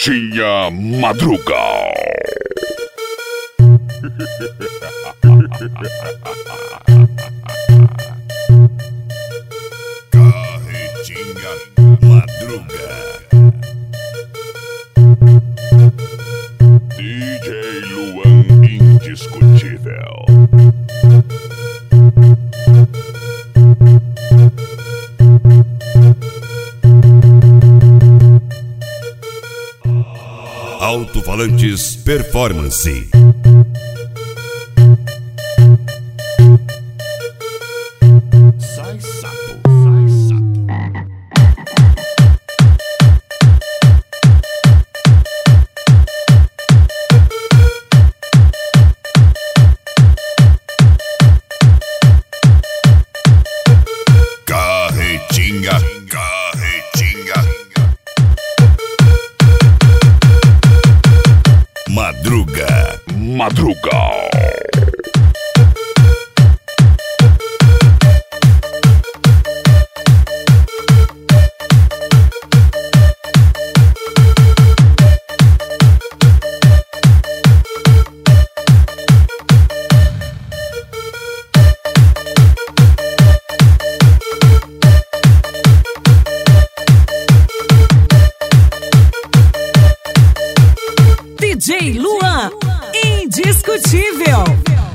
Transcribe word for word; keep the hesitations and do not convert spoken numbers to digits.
Tinha Madruga. Carretinha Madruga. D J Luan indiscutível. Alto-falantes Performance. Sai sapo, sai sapo. Carretinha, carretinha. Madruga. Madruga. D J Luan, indiscutível.